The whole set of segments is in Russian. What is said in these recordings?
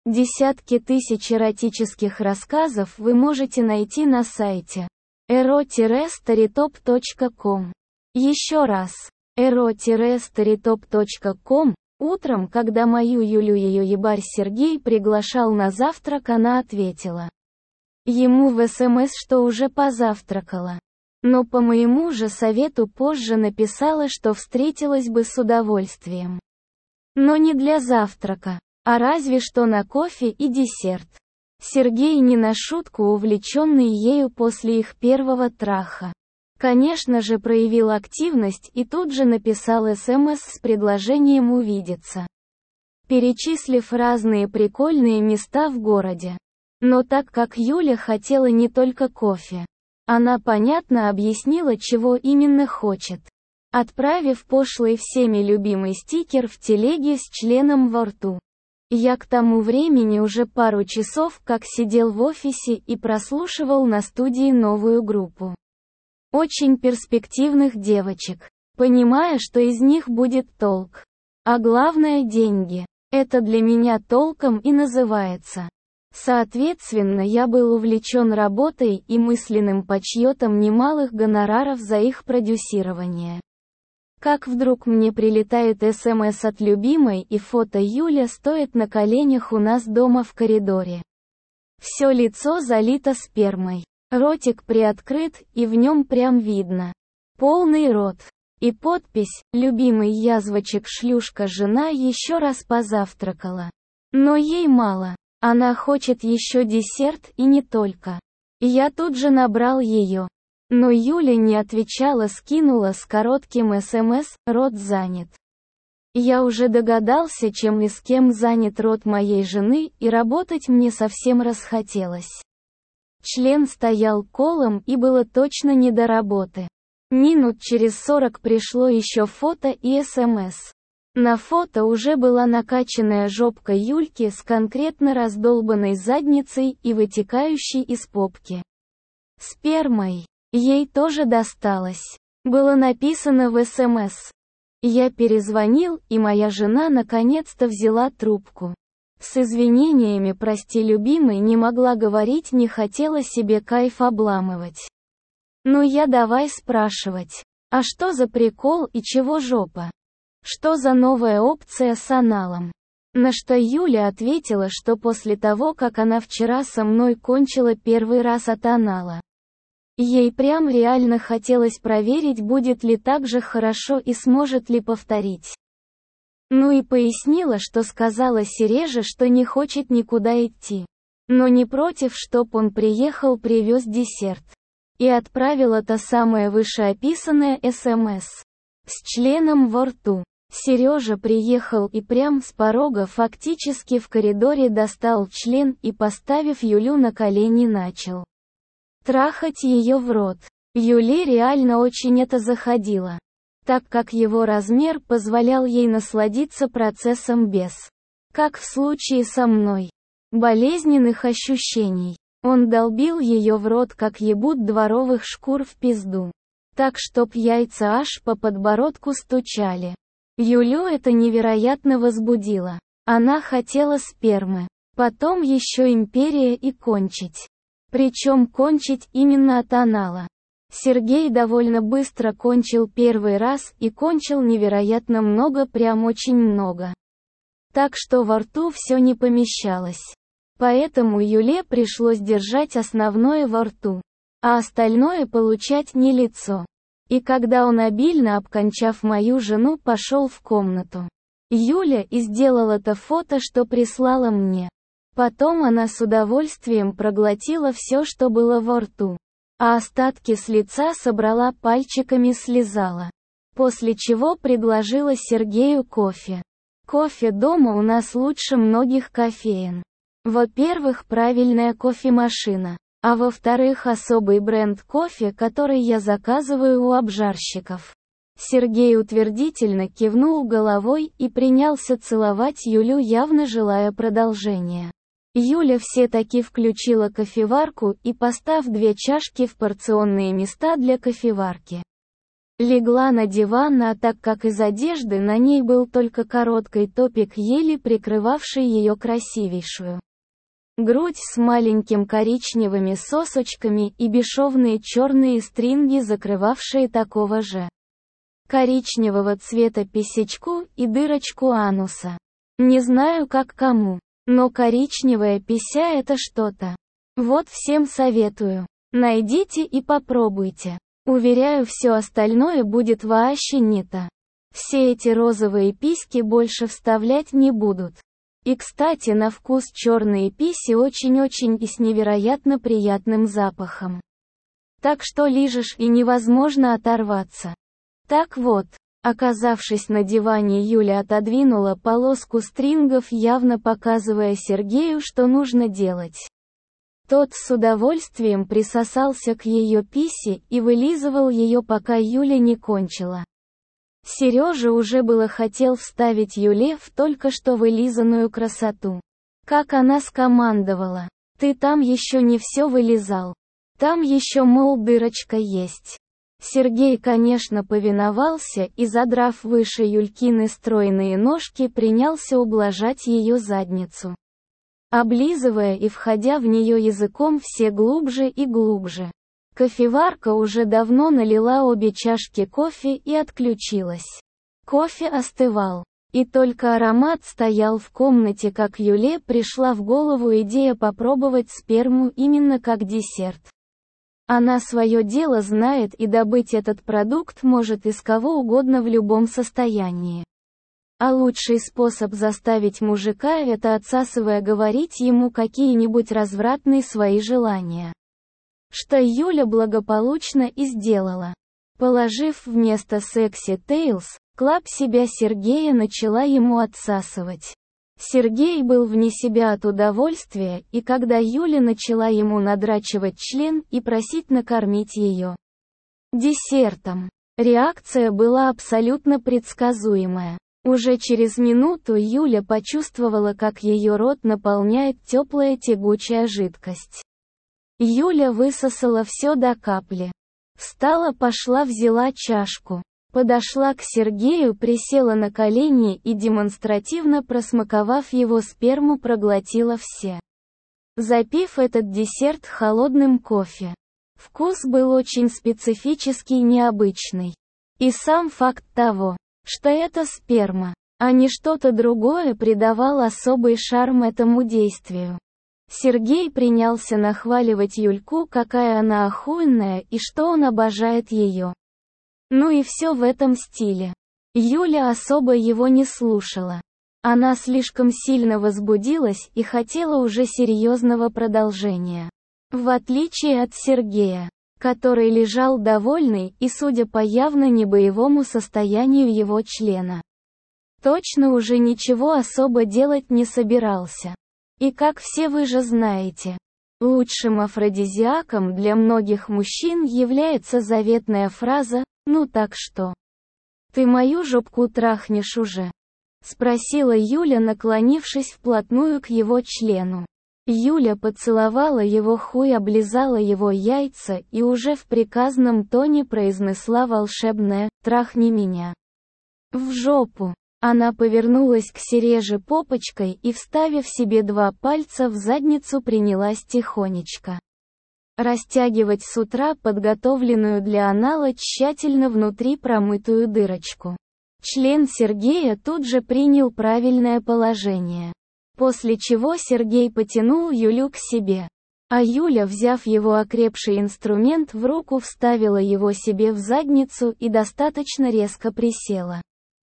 Десятки тысяч эротических рассказов вы можете найти на сайте ero-storytop.com. Еще раз, ero-storytop.com. Утром, когда мою Юлю ее ебарь Сергей приглашал на завтрак, она ответила ему в СМС, что уже позавтракала. Но по моему же совету позже написала, что встретилась бы с удовольствием. Но не для завтрака, а разве что на кофе и десерт. Сергей не на шутку увлеченный ею после их первого траха. Конечно же, проявил активность и тут же написал СМС с предложением увидеться, перечислив разные прикольные места в городе. Но так как Юля хотела не только кофе, она понятно объяснила, чего именно хочет, отправив пошлый всеми любимый стикер в телеге с членом во рту. Я к тому времени уже пару часов как сидел в офисе и прослушивал на студии новую группу очень перспективных девочек, понимая, что из них будет толк. А главное — деньги. Это для меня толком и называется. Соответственно, я был увлечен работой и мысленным подсчетом немалых гонораров за их продюсирование. Как вдруг мне прилетает СМС от любимой, и фото Юля стоит на коленях у нас дома в коридоре. Все лицо залито спермой. Ротик приоткрыт, и в нем прям видно полный рот. И подпись «Любимый язвочек-шлюшка жена еще раз позавтракала». Но ей мало. Она хочет еще десерт и не только. Я тут же набрал ее. Но Юля не отвечала, скинула с коротким СМС «Рот занят». Я уже догадался, чем и с кем занят рот моей жены, и работать мне совсем расхотелось. Член стоял колом и было точно не до работы. Минут через 40 пришло еще фото и СМС. На фото уже была накачанная жопка Юльки с конкретно раздолбанной задницей и вытекающей из попки спермой. Ей тоже досталось. Было написано в СМС. Я перезвонил, и моя жена наконец-то взяла трубку. С извинениями «прости, любимый», не могла говорить, не хотела себе кайф обламывать. Ну я давай спрашивать. А что за прикол и чего жопа? Что за новая опция с аналом? На что Юля ответила, что после того, как она вчера со мной кончила первый раз от анала, ей прям реально хотелось проверить, будет ли так же хорошо и сможет ли повторить. Ну и пояснила, что сказала Сереже, что не хочет никуда идти, но не против, чтоб он приехал, привез десерт. И отправила то самое вышеописанное СМС с членом во рту. Сережа приехал и прям с порога, фактически в коридоре, достал член и, поставив Юлю на колени, начал трахать ее в рот. Юле реально очень это заходило, так как его размер позволял ей насладиться процессом без, как в случае со мной, болезненных ощущений. Он долбил ее в рот, как ебут дворовых шкур в пизду, так чтоб яйца аж по подбородку стучали. Юлю это невероятно возбудило. Она хотела спермы, потом еще империя и кончить. Причем кончить именно от анала. Сергей довольно быстро кончил первый раз и кончил невероятно много, прям очень много. Так что во рту все не помещалось. Поэтому Юле пришлось держать основное во рту, а остальное получать не лицо. И когда он, обильно обкончав мою жену, пошел в комнату, Юля и сделала то фото, что прислала мне. Потом она с удовольствием проглотила все, что было во рту, а остатки с лица собрала пальчиками, слизала. После чего предложила Сергею кофе. Кофе дома у нас лучше многих кофеен. Во-первых, правильная кофемашина, а во-вторых, особый бренд кофе, который я заказываю у обжарщиков. Сергей утвердительно кивнул головой и принялся целовать Юлю, явно желая продолжения. Юля все-таки включила кофеварку и, поставив 2 чашки в порционные места для кофеварки, Легла на диван, а так как из одежды на ней был только короткий топик, еле прикрывавший ее красивейшую грудь с маленькими коричневыми сосочками и бесшовные черные стринги, закрывавшие такого же коричневого цвета писечку и дырочку ануса. Не знаю как кому, но коричневая пися — это что-то. Вот всем советую. Найдите и попробуйте. Уверяю, все остальное будет вообще не то. Все эти розовые письки больше вставлять не будут. И кстати, на вкус черные писи очень-очень и с невероятно приятным запахом. Так что лижешь и невозможно оторваться. Так вот, оказавшись на диване, Юля отодвинула полоску стрингов, явно показывая Сергею, что нужно делать. Тот с удовольствием присосался к ее писе и вылизывал ее, пока Юля не кончила. Сережа уже было хотел вставить Юле в только что вылизанную красоту. Как она скомандовала: «Ты там еще не все вылизал. Там еще, мол, дырочка есть». Сергей, конечно, повиновался и, задрав выше Юлькины стройные ножки, принялся ублажать ее задницу, облизывая и входя в нее языком все глубже и глубже. Кофеварка уже давно налила обе чашки кофе и отключилась. Кофе остывал, и только аромат стоял в комнате, как Юле пришла в голову идея попробовать сперму именно как десерт. Она свое дело знает и добыть этот продукт может из кого угодно в любом состоянии. А лучший способ заставить мужика — это, отсасывая, говорить ему какие-нибудь развратные свои желания. Что Юля благополучно и сделала. Положив вместо секси Тейлз Клаб себя Сергея, начала ему отсасывать. Сергей был вне себя от удовольствия, и когда Юля начала ему надрачивать член и просить накормить ее десертом, реакция была абсолютно предсказуемая. Уже через минуту Юля почувствовала, как ее рот наполняет теплая тягучая жидкость. Юля высосала все до капли. Встала, пошла, взяла чашку. Подошла к Сергею, присела на колени и, демонстративно просмаковав его сперму, проглотила все, запив этот десерт холодным кофе. Вкус был очень специфический и необычный. И сам факт того, что это сперма, а не что-то другое, придавал особый шарм этому действию. Сергей принялся нахваливать Юльку, какая она охуенная и что он обожает ее. Ну и все в этом стиле. Юля особо его не слушала. Она слишком сильно возбудилась и хотела уже серьезного продолжения. В отличие от Сергея, который лежал довольный и, судя по явно небоевому состоянию его члена, точно уже ничего особо делать не собирался. И как все вы же знаете, лучшим афродизиаком для многих мужчин является заветная фраза «Ну так что? Ты мою жопку трахнешь уже?» — спросила Юля, наклонившись вплотную к его члену. Юля поцеловала его хуй, облизала его яйца и уже в приказном тоне произнесла волшебное «Трахни меня в жопу». Она повернулась к Сереже попочкой и, вставив себе 2 пальца в задницу, принялась тихонечко растягивать с утра подготовленную для анала тщательно внутри промытую дырочку. Член Сергея тут же принял правильное положение. После чего Сергей потянул Юлю к себе. А Юля, взяв его окрепший инструмент в руку, вставила его себе в задницу и достаточно резко присела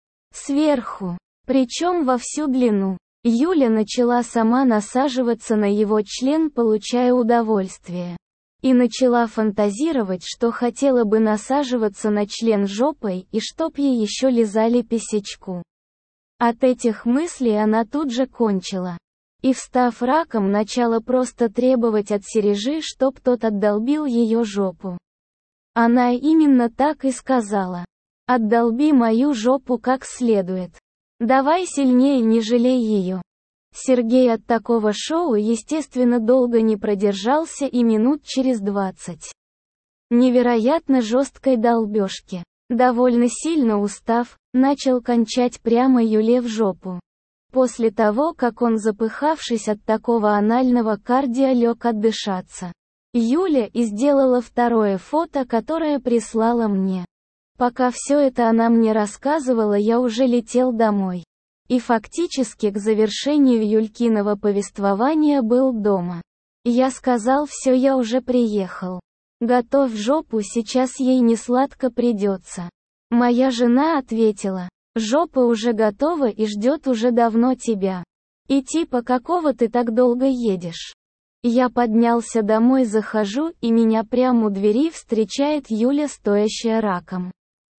сверху, причем во всю длину. Юля начала сама насаживаться на его член, получая удовольствие. И начала фантазировать, что хотела бы насаживаться на член жопой и чтоб ей еще лизали писечку. От этих мыслей она тут же кончила. И, встав раком, начала просто требовать от Сережи, чтоб тот отдолбил ее жопу. Она именно так и сказала. «Отдолби мою жопу как следует. Давай сильнее, не жалей ее». Сергей от такого шоу, естественно, долго не продержался и минут через 20 невероятно жесткой долбежки Довольно сильно устав, начал кончать прямо Юле в жопу. После того, как он, запыхавшись от такого анального кардио, лег отдышаться. Юля и сделала второе фото, которое прислала мне. Пока все это она мне рассказывала, я уже летел домой. И фактически к завершению Юлькиного повествования был дома. Я сказал: все, я уже приехал. Готовь жопу, сейчас ей не сладко придется. Моя жена ответила: жопа уже готова и ждет уже давно тебя. И типа, какого ты так долго едешь? Я поднялся домой, захожу, и меня прямо у двери встречает Юля, стоящая раком.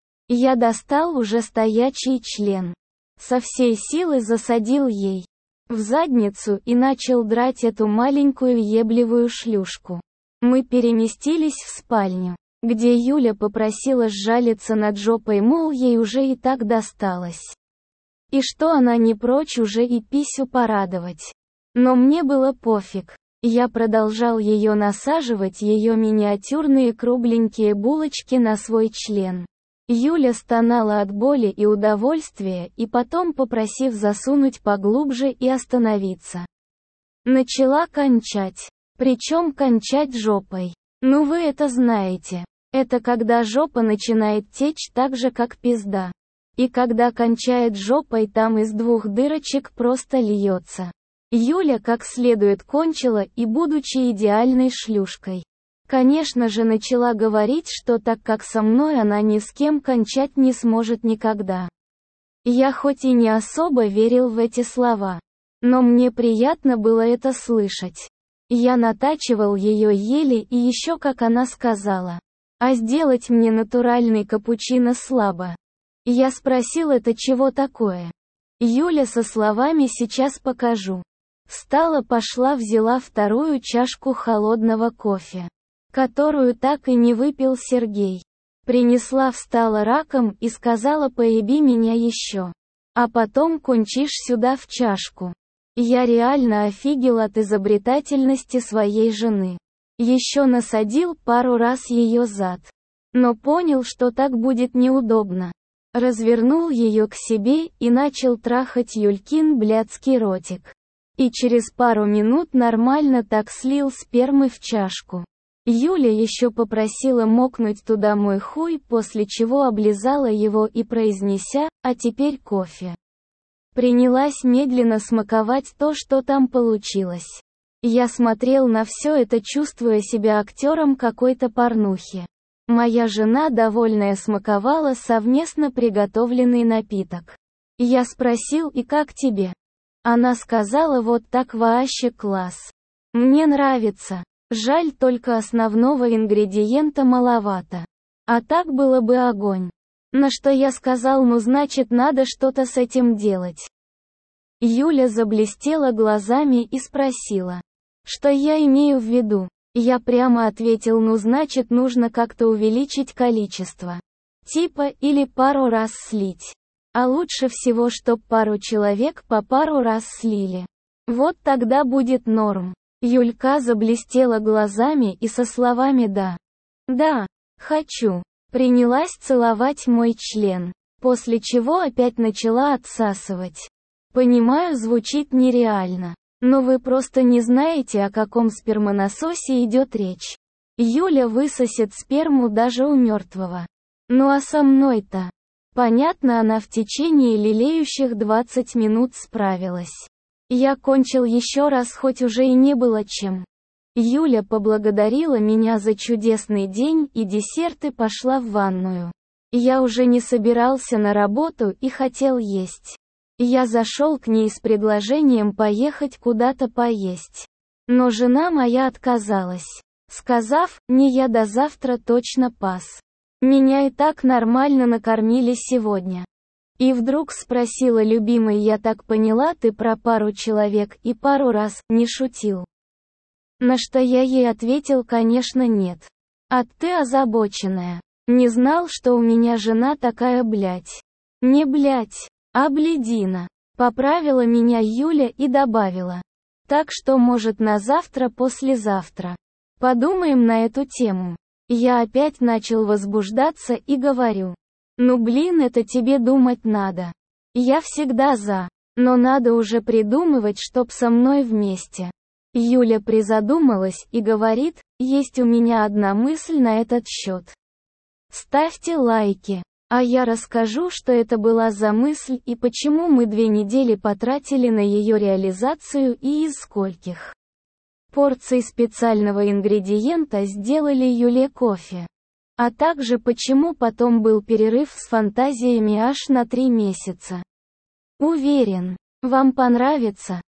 Я достал уже стоячий член. Со всей силы засадил ей в задницу и начал драть эту маленькую ебливую шлюшку. Мы переместились в спальню, где Юля попросила сжалиться над жопой, мол, ей уже и так досталось. И что она не прочь уже и писю порадовать. Но мне было пофиг. Я продолжал ее насаживать, ее миниатюрные кругленькие булочки на свой член. Юля стонала от боли и удовольствия, и потом, попросив засунуть поглубже и остановиться, начала кончать. Причем кончать жопой. Ну вы это знаете. Это когда жопа начинает течь так же, как пизда. И когда кончает жопой, там из двух дырочек просто льется. Юля как следует кончила и, будучи идеальной шлюшкой, конечно же, начала говорить, что так как со мной она ни с кем кончать не сможет никогда. Я хоть и не особо верил в эти слова, но мне приятно было это слышать. Я натачивал ее еле, и еще, как она сказала: а сделать мне натуральный капучино слабо. Я спросил: это чего такое? Юля со словами: сейчас покажу. Встала, пошла, взяла вторую чашку холодного кофе, которую так и не выпил Сергей. Принесла, встала раком и сказала: поеби меня еще. А потом кончишь сюда в чашку. Я реально офигел от изобретательности своей жены. Еще насадил пару раз ее зад. Но понял, что так будет неудобно. Развернул ее к себе и начал трахать Юлькин блядский ротик. И через пару минут нормально так слил спермы в чашку. Юля еще попросила мокнуть туда мой хуй, после чего облизала его и, произнеся: а теперь кофе, принялась медленно смаковать то, что там получилось. Я смотрел на все это, чувствуя себя актером какой-то порнухи. Моя жена, довольная, смаковала совместно приготовленный напиток. Я спросил: и как тебе? Она сказала: вот так вообще класс. Мне нравится. Жаль, только основного ингредиента маловато. А так было бы огонь. На что я сказал: ну значит, надо что-то с этим делать. Юля заблестела глазами и спросила: что я имею в виду? Я прямо ответил: ну значит, нужно как-то увеличить количество. Типа, или пару раз слить. А лучше всего, чтоб пару человек по пару раз слили. Вот тогда будет норм. Юлька заблестела глазами и со словами «да, да, хочу», принялась целовать мой член, после чего опять начала отсасывать. Понимаю, звучит нереально, но вы просто не знаете, о каком спермонасосе идет речь. Юля высосет сперму даже у мертвого. Ну а со мной-то? Понятно, она в течение лелеющих 20 минут справилась. Я кончил еще раз, хоть уже и не было чем. Юля поблагодарила меня за чудесный день и десерт и пошла в ванную. Я уже не собирался на работу и хотел есть. Я зашел к ней с предложением поехать куда-то поесть. Но жена моя отказалась, сказав: «Не, я до завтра точно пас. Меня и так нормально накормили сегодня». И вдруг спросила: «Любимый, я так поняла, ты про пару человек и пару раз не шутил?» На что я ей ответил: «Конечно нет. А ты озабоченная. Не знал, что у меня жена такая, блядь. Не блядь, а блядина». Поправила меня Юля и добавила: «Так что, может, на завтра-послезавтра подумаем на эту тему». Я опять начал возбуждаться и говорю: Ну блин, это тебе думать надо. Я всегда за. Но надо уже придумывать, чтоб со мной вместе. Юля призадумалась и говорит, есть у меня одна мысль на этот счет. Ставьте лайки. А я расскажу, что это была за мысль и почему мы 2 недели потратили на ее реализацию и из скольких порций специального ингредиента сделали Юле кофе. А также почему потом был перерыв с фантазиями аж на 3 месяца. Уверен, вам понравится.